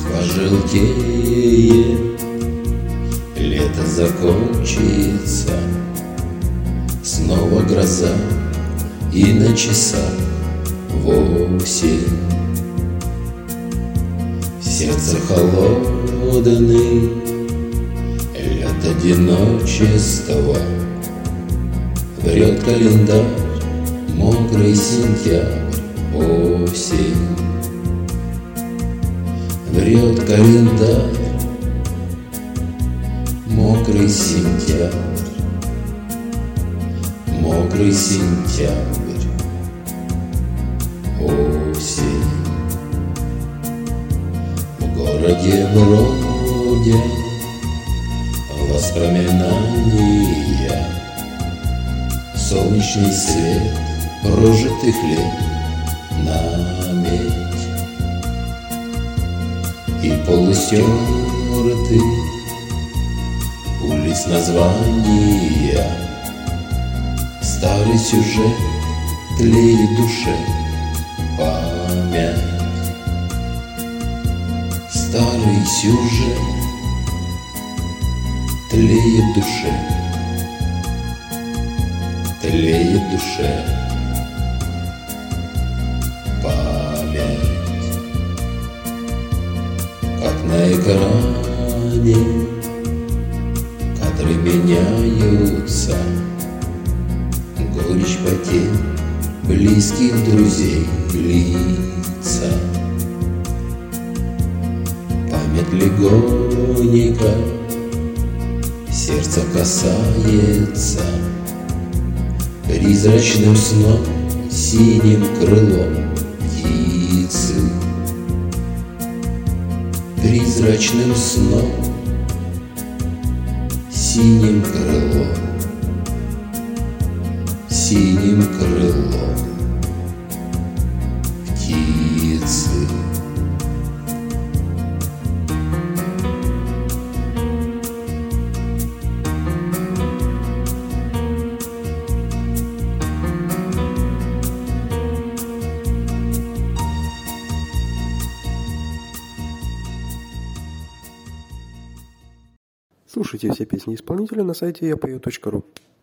Пожелтеет, лето закончится, снова гроза, и на часах 8. Сердце холодный, лед одиночества, врет календарь, мокрый сентябрь, осень. Врет календарь, мокрый сентябрь, мокрый сентябрь, осень. В городе бродят воспоминания, солнечный свет прожитых лет наметь. И полустерты улиц названия, старый сюжет тлеет в душе память. Старый сюжет тлеет в душе, тлеет в душе память. Как на экране кадры меняются, горечь потерь близких друзей лица. Память легонько сердце касается, призрачным сном синим крылом птицы. Призрачным сном синим крылом, синим крылом птицы. Слушайте все песни исполнителя на сайте yapою.ru.